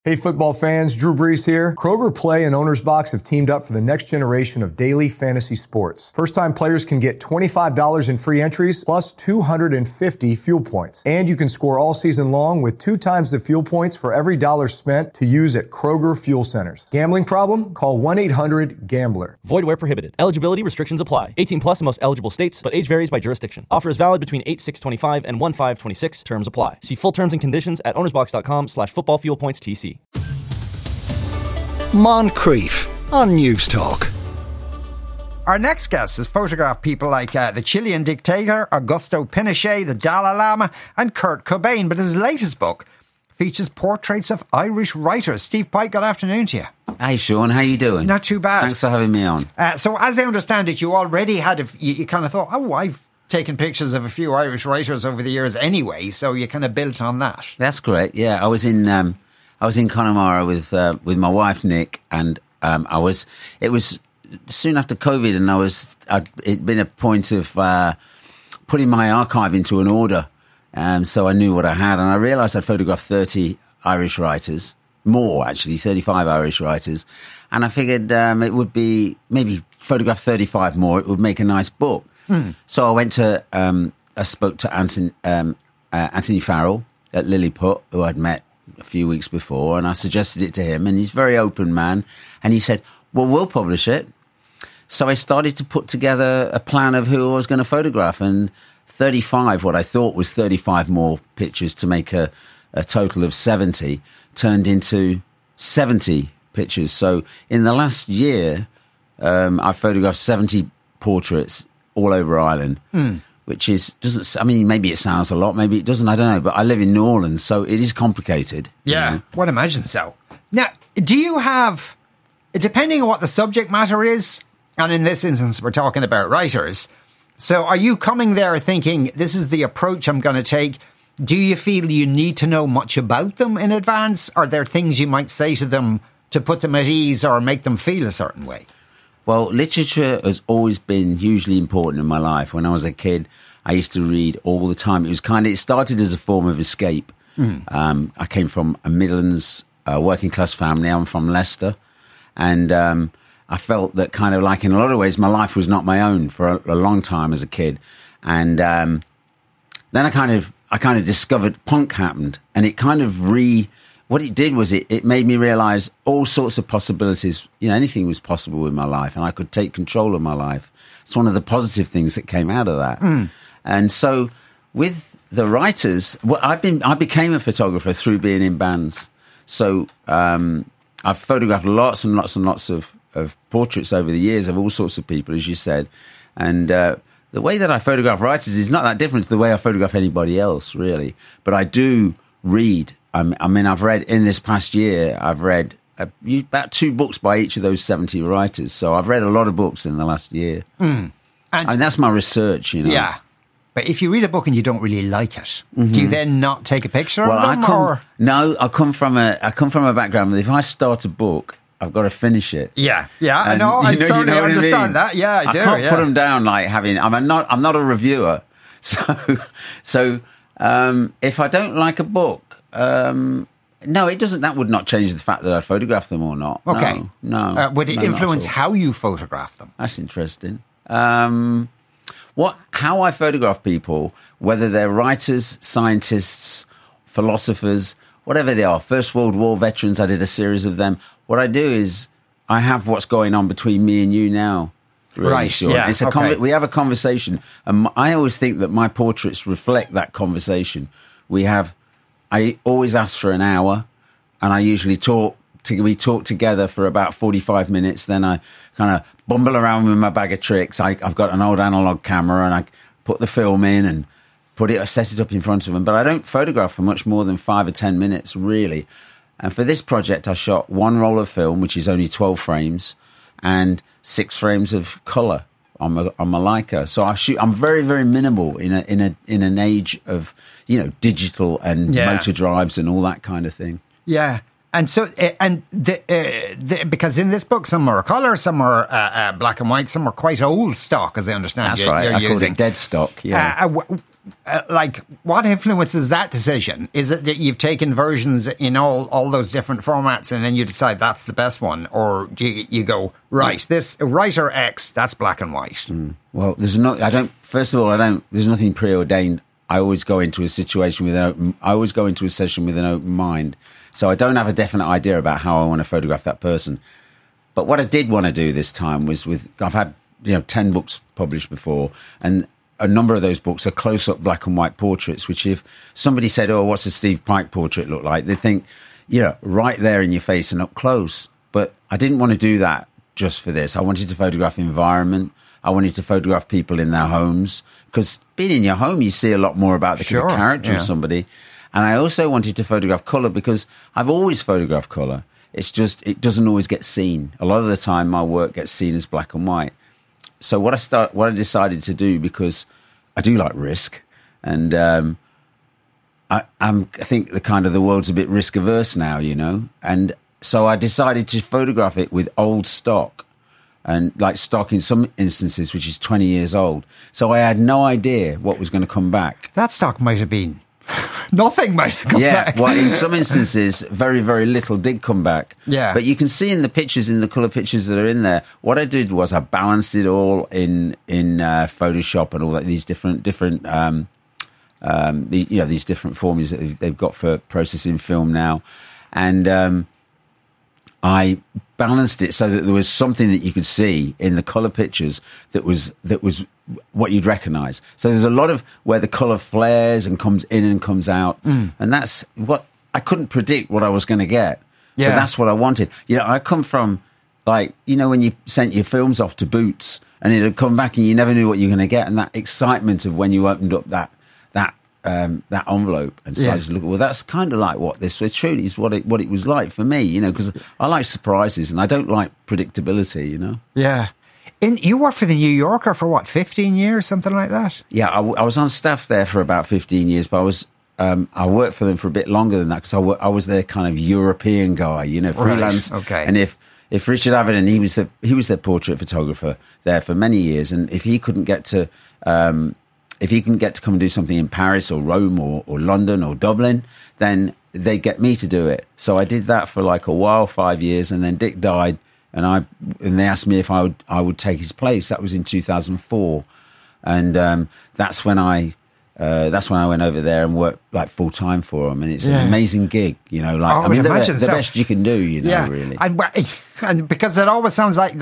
Hey football fans, Drew Brees here. Kroger Play and Owner's Box have teamed up for the next generation of daily fantasy sports. First-time players can get $25 in free entries plus 250 fuel points. And you can score all season long with 2 times the fuel points for every dollar spent to use at Kroger Fuel Centers. Gambling problem? Call 1-800-GAMBLER. Void where prohibited. Eligibility restrictions apply. 18 plus in most eligible states, but age varies by jurisdiction. Offer is valid between 8/6/25 and 1/5/26. Terms apply. See full terms and conditions at ownersbox.com/footballfuelpointstc. Moncrief on News Talk. Our next guest has photographed people like the Chilean dictator, Augusto Pinochet, the Dalai Lama and Kurt Cobain. But his latest book features portraits of Irish writers. Steve Pike, good afternoon to you. Hey Sean, how you doing? Not too bad. Thanks for having me on. So as I understand it, you already had, you kind of thought, oh, I've taken pictures of a few Irish writers over the years anyway, so you kind of built on that. That's correct, yeah. I was in Connemara with my wife Nick, and it was soon after COVID, and it'd been a point of putting my archive into an order, so I knew what I had, and I realised I'd photographed 30 Irish writers, more actually, 35 Irish writers, and I figured it would be maybe photograph 35 more, it would make a nice book. So I went to I spoke to Anthony Farrell at Lilliput, who I'd met a few weeks before, and I suggested it to him, and he's a very open man, and he said, well, we'll publish it. So I started to put together a plan of who I was going to photograph, and 35, what I thought was 35 more pictures to make a total of 70, turned into 70 pictures. So in the last year, I photographed 70 portraits all over Ireland. Which maybe it sounds a lot, maybe it doesn't, I don't know, but I live in New Orleans, so it is complicated. Yeah, I'd imagine so. Now, do you have, depending on what the subject matter is, and in this instance we're talking about writers, so are you coming there thinking, this is the approach I'm going to take? Do you feel you need to know much about them in advance? Are there things you might say to them to put them at ease or make them feel a certain way? Well, literature has always been hugely important in my life. When I was a kid, I used to read all the time. It started as a form of escape. I came from a Midlands working class family. I'm from Leicester. And I felt that kind of like in a lot of ways, my life was not my own for a long time as a kid. And then I kind of discovered punk happened, and it kind of what it did was it made me realise all sorts of possibilities. Anything was possible in my life, and I could take control of my life. It's one of the positive things that came out of that. And so with the writers, I became a photographer through being in bands. So I've photographed lots and lots and lots of portraits over the years of all sorts of people, as you said. And the way that I photograph writers is not that different to the way I photograph anybody else, really. But I do read. I've read in this past year, I've read about 2 books by each of those 70 writers. So I've read a lot of books in the last year. And that's my research, Yeah. But if you read a book and you don't really like it, do you then not take a picture of them? No, I come from a background that if I start a book, I've got to finish it. Yeah, I know. I totally understand that. Yeah, I do. I can't put them down like having. I'm not a reviewer, so if I don't like a book. No, it doesn't. That would not change the fact that I photograph them or not. Okay. No. Would it influence how you photograph them? That's interesting. How I photograph people, whether they're writers, scientists, philosophers, whatever they are, First World War veterans, I did a series of them. What I do is I have what's going on between me and you now. Really, right, sure. yeah. We have a conversation, and I always think that my portraits reflect that conversation. I always ask for an hour, and I usually we talk together for about 45 minutes. Then I kind of bumble around with my bag of tricks. I've got an old analog camera, and I put the film in and set it up in front of them. But I don't photograph for much more than 5 or 10 minutes, really. And for this project, I shot 1 roll of film, which is only 12 frames, and 6 frames of colour on my Leica. So I'm very, very minimal in an age of digital and motor drives and all that kind of thing. Yeah. And so, because in this book, some are colour, some are black and white, some are quite old stock, as I understand. That's right. I call it dead stock. Yeah. What influences that decision? Is it that you've taken versions in all those different formats, and then you decide that's the best one, or do you go right? This writer X, that's black and white. Well, there's no. I don't. First of all, I don't. There's nothing preordained. I always go into a situation with I always go into a session with an open mind. So I don't have a definite idea about how I want to photograph that person. But what I did want to do this time was I've had 10 books published before, and a number of those books are close-up black and white portraits, which if somebody said, oh, what's a Steve Pike portrait look like? They think, right there in your face and up close. But I didn't want to do that just for this. I wanted to photograph environment. I wanted to photograph people in their homes, because being in your home, you see a lot more about the character of somebody. And I also wanted to photograph colour, because I've always photographed colour. It's just, it doesn't always get seen. A lot of the time, my work gets seen as black and white. So what I decided to do, because I do like risk, and I think the world's a bit risk averse now, and so I decided to photograph it with old stock. And like stock in some instances, which is 20 years old. So I had no idea what was going to come back. That stock might have been nothing might have come back. Yeah, well, in some instances, very, very little did come back. Yeah. But you can see in the pictures, in the colour pictures that are in there, what I did was I balanced it all in Photoshop and all that, these different these different formulas that they've got for processing film now. And I balanced it so that there was something that you could see in the colour pictures that was what you'd recognise. So there's a lot of where the colour flares and comes in and comes out, and that's what I couldn't predict what I was going to get. Yeah, but that's what I wanted. I come from when you sent your films off to Boots and it'd come back and you never knew what you were going to get, and that excitement of when you opened up that envelope and started to look. Well, that's kind of like what this was. Truly, is what it was like for me. Because I like surprises and I don't like predictability. Yeah. You worked for the New Yorker for what, 15 years, something like that? Yeah, I was on staff there for about 15 years, but I worked for them for a bit longer than that, because I was their kind of European guy, freelance. Right. Okay. And if Richard Avedon, he was their portrait photographer there for many years, and if he couldn't get to come and do something in Paris or Rome or London or Dublin, then they get me to do it. So I did that for like a while, 5 years, and then Dick died, and they asked me if I would take his place. That was in 2004, and that's when I went over there and worked like full time for them, and it's an amazing gig. The best you can do. Really, and because it always sounds like.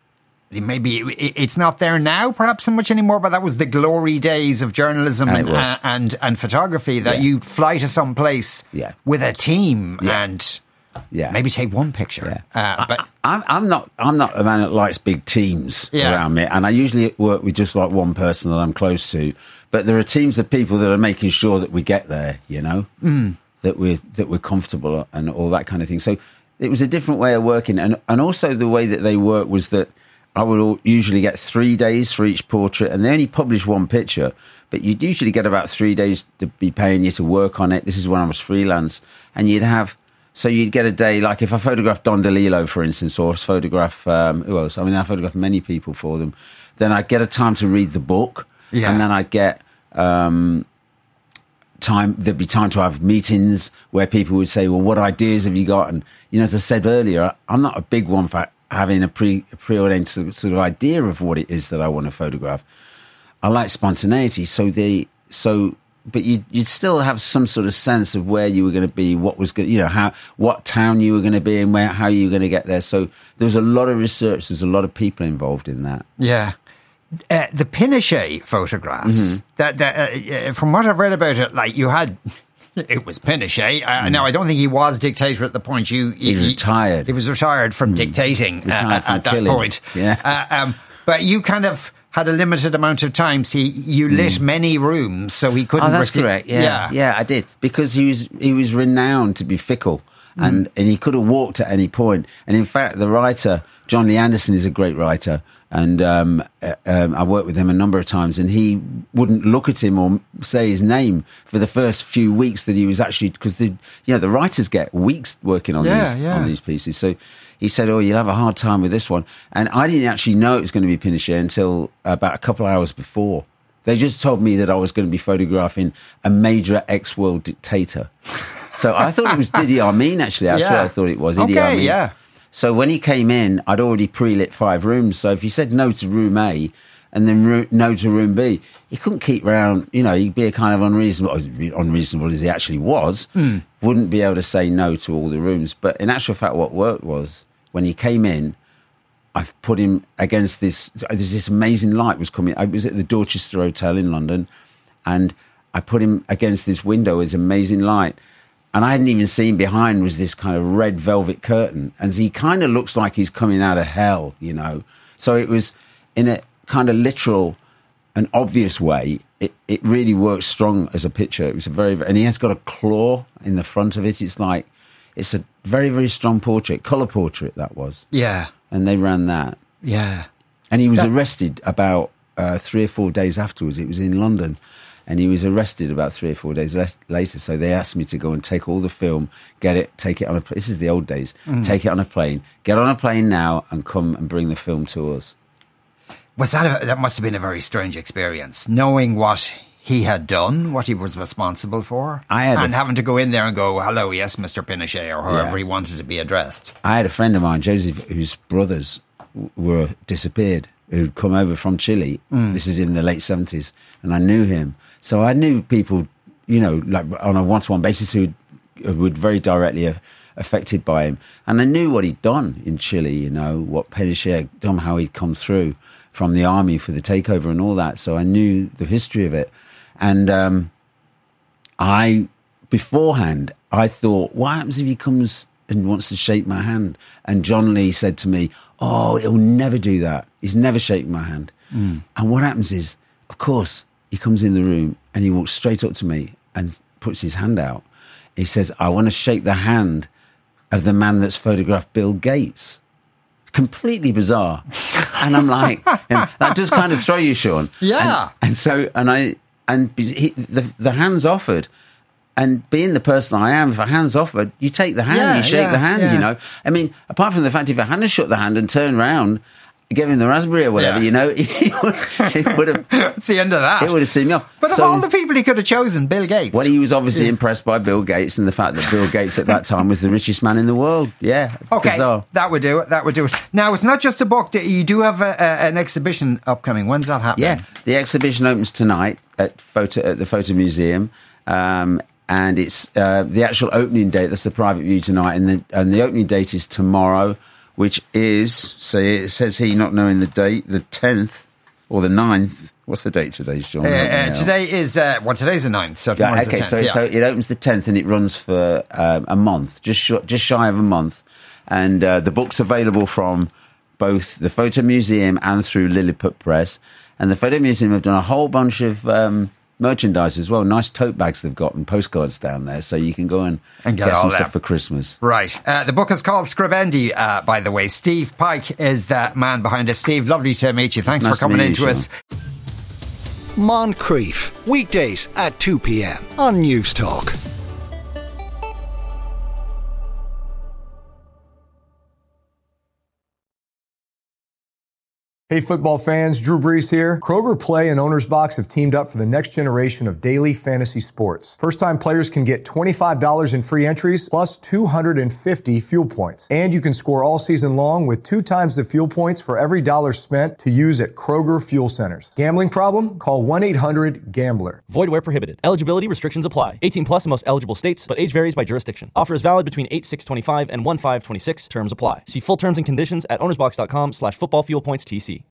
Maybe it's not there now, perhaps so much anymore, but that was the glory days of journalism and photography, that you'd fly to some place with a team and maybe take one picture. Yeah. But I'm not a man that likes big teams around me, and I usually work with just like one person that I'm close to. But there are teams of people that are making sure that we get there, that we're comfortable and all that kind of thing. So it was a different way of working, and also the way that they work was that I would usually get 3 days for each portrait, and they only publish one picture, but you'd usually get about 3 days to be paying you to work on it. This is when I was freelance, and you'd get a day, like if I photographed Don DeLillo, for instance, or photograph, who else? I mean, I photographed many people for them. Then I'd get a time to read the book, and then I'd get time. There'd be time to have meetings where people would say, well, what ideas have you got? And, as I said earlier, I'm not a big one for having a preordained sort of idea of what it is that I want to photograph. I like spontaneity, but you'd still have some sort of sense of where you were going to be, what was good, what town you were going to be in, how you were going to get there. So there was a lot of research. There's a lot of people involved in that. Yeah. The Pinochet photographs, that from what I've read about it, like you had. It was Pinochet. Now, I don't think he was dictator at the point he retired. He was retired from dictating at that point. Yeah. But you kind of had a limited amount of time. So you lit many rooms, so he couldn't. Oh, that's correct. Yeah, I did, because he was renowned to be fickle, and he could have walked at any point. And in fact, the writer, John Lee Anderson, is a great writer. And I worked with him a number of times, and he wouldn't look at him or say his name for the first few weeks that he was actually, because the writers get weeks working on these pieces. So he said, "Oh, you'll have a hard time with this one." And I didn't actually know it was going to be Pinochet until about a couple of hours before. They just told me that I was going to be photographing a major ex-world dictator. So I thought it was Idi Amin. Actually, that's what I thought it was. Idi Amin. Yeah. So when he came in, I'd already pre-lit 5 rooms. So if he said no to room A and then no to room B, he couldn't keep round, he'd be a kind of unreasonable as he actually was, wouldn't be able to say no to all the rooms. But in actual fact, what worked was when he came in, I've put him against this amazing light was coming. I was at the Dorchester Hotel in London, and I put him against this window with this amazing light. And I hadn't even seen behind was this kind of red velvet curtain. And he kind of looks like he's coming out of hell, So it was in a kind of literal and obvious way. It really works strong as a picture. It was and he has got a claw in the front of it. It's a very, very strong portrait, colour portrait that was. Yeah. And they ran that. Yeah. And he was arrested about 3 or 4 days afterwards. It was in London. And he was arrested about 3 or 4 days later. So they asked me to go and take all the film, take it on this is the old days, take it on a plane, get on a plane now and come and bring the film to us. That must have been a very strange experience, knowing what he had done, what he was responsible for, having to go in there and go, "Hello, yes, Mr. Pinochet," or however he wanted to be addressed. I had a friend of mine, Joseph, whose brothers were disappeared, who'd come over from Chile. This is in the late 70s, and I knew him. So I knew people, like on a one-to-one basis who were very directly affected by him. And I knew what he'd done in Chile, what Pinochet had done, how he'd come through from the army for the takeover and all that. So I knew the history of it. And beforehand, I thought, what happens if he comes and wants to shake my hand? And John Lee said to me, "Oh, he'll never do that. He's never shaken my hand." And what happens is, of course, he comes in the room and he walks straight up to me and puts his hand out. He says, "I want to shake the hand of the man that's photographed Bill Gates." Completely bizarre. And I'm like, that does kind of throw you, Sean. Yeah. The hand's offered. And being the person I am, if a hand's offered, you take the hand, you shake the hand, I mean, apart from the fact if a hand had shut the hand and turned round, give him the raspberry or whatever, it would have... It's the end of that. It would have seen me off. But of all the people he could have chosen, Bill Gates. Well, he was obviously impressed by Bill Gates and the fact that Bill Gates at that time was the richest man in the world. Yeah. Okay, bizarre. That would do it. Now, it's not just a book. You do have an exhibition upcoming. When's that happening? Yeah, the exhibition opens tonight at the Photo Museum. And it's the actual opening date. That's the private view tonight, and the opening date is tomorrow, which is, it says here, not knowing the date, the 10th or the 9th. What's the date today, Sean? Today is today's the 9th. So tomorrow's the 10th. So it opens the 10th and it runs for a month, just shy of a month, and the book's available from both the Photo Museum and through Lilliput Press. And the Photo Museum have done a whole bunch of merchandise as well. Nice tote bags they've got and postcards down there, so you can go and get some stuff for Christmas. Right. The book is called Scribendi, by the way. Steve Pike is the man behind it. Steve, lovely to meet you. Thanks for coming in to us. Moncrief, weekdays at 2 p.m. on News Talk. Hey football fans, Drew Brees here. Kroger Play and Owner's Box have teamed up for the next generation of daily fantasy sports. First-time players can get $25 in free entries plus 250 fuel points. And you can score all season long with 2 times the fuel points for every dollar spent to use at Kroger Fuel Centers. Gambling problem? Call 1-800-GAMBLER. Void where prohibited. Eligibility restrictions apply. 18 plus in most eligible states, but age varies by jurisdiction. Offer is valid between 8/6/25 and 1/5/26. Terms apply. See full terms and conditions at ownersbox.com/footballfuelpointstc.